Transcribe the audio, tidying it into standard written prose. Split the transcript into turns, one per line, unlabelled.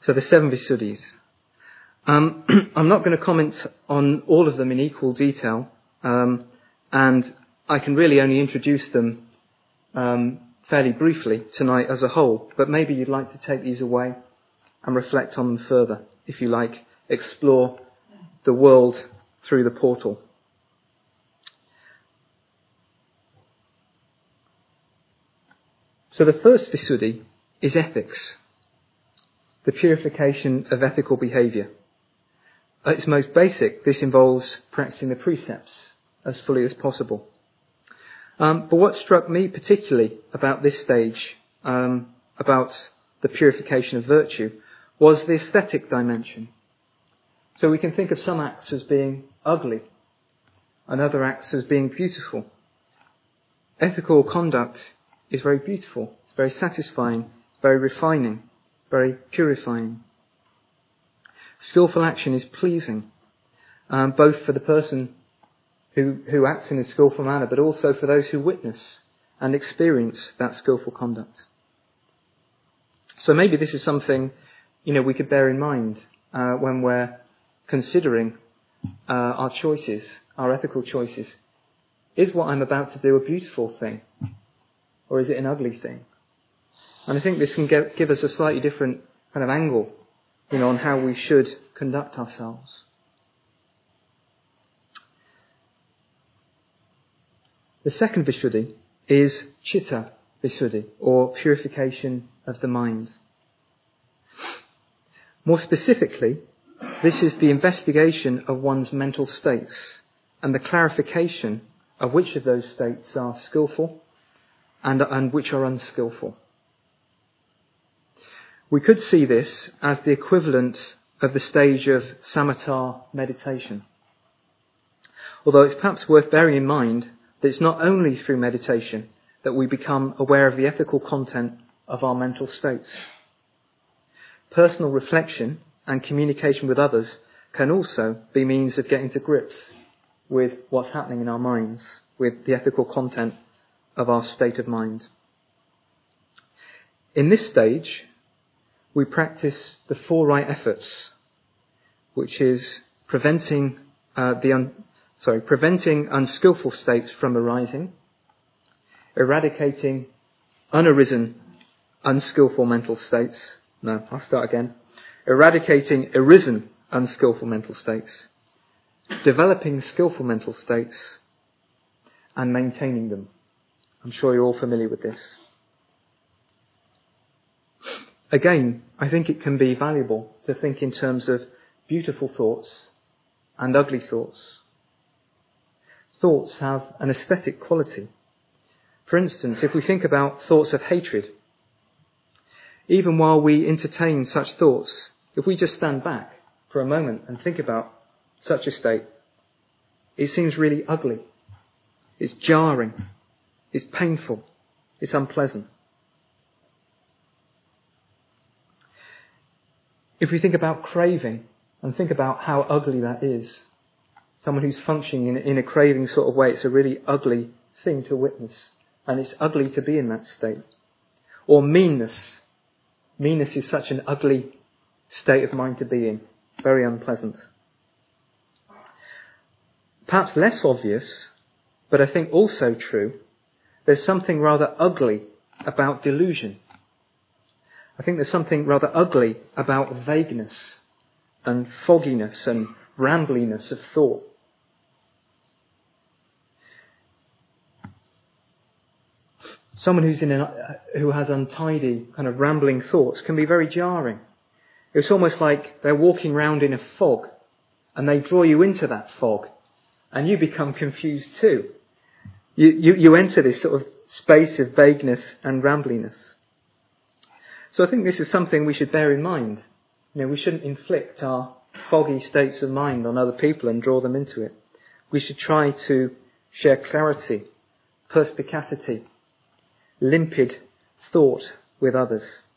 So the 7 Visuddhis. I'm not going to comment on all of them in equal detail, and I can really only introduce them fairly briefly tonight as a whole, but maybe you'd like to take these away and reflect on them further, if you like, explore the world through the portal. So the first Visuddhi is ethics, the purification of ethical behaviour. At its most basic, this involves practicing the precepts as fully as possible. But what struck me particularly about this stage, about the purification of virtue, was the aesthetic dimension. So we can think of some acts as being ugly and other acts as being beautiful. Ethical conduct is very beautiful, it's very satisfying, very refining, very purifying. Skillful action is pleasing, both for the person who acts in a skillful manner, but also for those who witness and experience that skillful conduct. So maybe this is something, we could bear in mind when we're considering our choices, our ethical choices. Is what I'm about to do a beautiful thing, or is it an ugly thing? And I think this can give us a slightly different kind of angle, on how we should conduct ourselves. The second Visuddhi is Chitta Visuddhi, or purification of the mind. More specifically, this is the investigation of one's mental states and the clarification of which of those states are skillful and which are unskillful. We could see this as the equivalent of the stage of samatha meditation. Although it's perhaps worth bearing in mind that it's not only through meditation that we become aware of the ethical content of our mental states. Personal reflection and communication with others can also be means of getting to grips with what's happening in our minds, with the ethical content of our state of mind. In this stage, we practice the 4 right efforts, which is preventing unskillful states from arising, eradicating unarisen unskillful mental states. Eradicating arisen unskillful mental states, developing skillful mental states, and maintaining them. I'm sure you're all familiar with this. Again, I think it can be valuable to think in terms of beautiful thoughts and ugly thoughts. Thoughts have an aesthetic quality. For instance, if we think about thoughts of hatred, even while we entertain such thoughts, if we just stand back for a moment and think about such a state, it seems really ugly. It's jarring. It's painful. It's unpleasant. If we think about craving and think about how ugly that is, someone who's functioning in a craving sort of way, it's a really ugly thing to witness, and it's ugly to be in that state. Or meanness. Meanness is such an ugly state of mind to be in, very unpleasant. Perhaps less obvious, but I think also true, there's something rather ugly about delusion. I think there's something rather ugly about vagueness and fogginess and rambliness of thought. Someone who has untidy, kind of rambling thoughts can be very jarring. It's almost like they're walking around in a fog and they draw you into that fog and you become confused too. You enter this sort of space of vagueness and rambliness. So I think this is something we should bear in mind. We shouldn't inflict our foggy states of mind on other people and draw them into it. We should try to share clarity, perspicacity, limpid thought with others.